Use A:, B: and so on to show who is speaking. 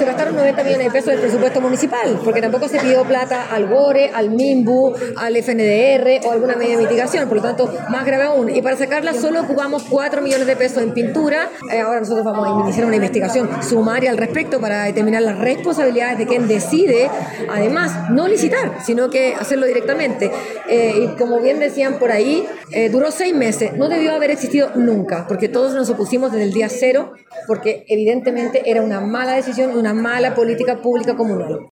A: se gastaron 90 millones de pesos del presupuesto municipal, porque tampoco se pidió plata al GORE, al MIMBU, al FNDR o alguna medida de mitigación, por lo tanto, más grave aún. Y para sacarla solo ocupamos 4 millones de pesos en pintura. Ahora nosotros vamos a iniciar una investigación sumaria al respecto para determinar las responsabilidades de quien decide, además, no licitar, sino que hacerlo directamente. Y como bien decían por ahí, duró 6 meses, no debió haber existido nunca, porque todos nos opusimos desde el día cero, porque evidentemente era una mala decisión, una mala política pública comunal.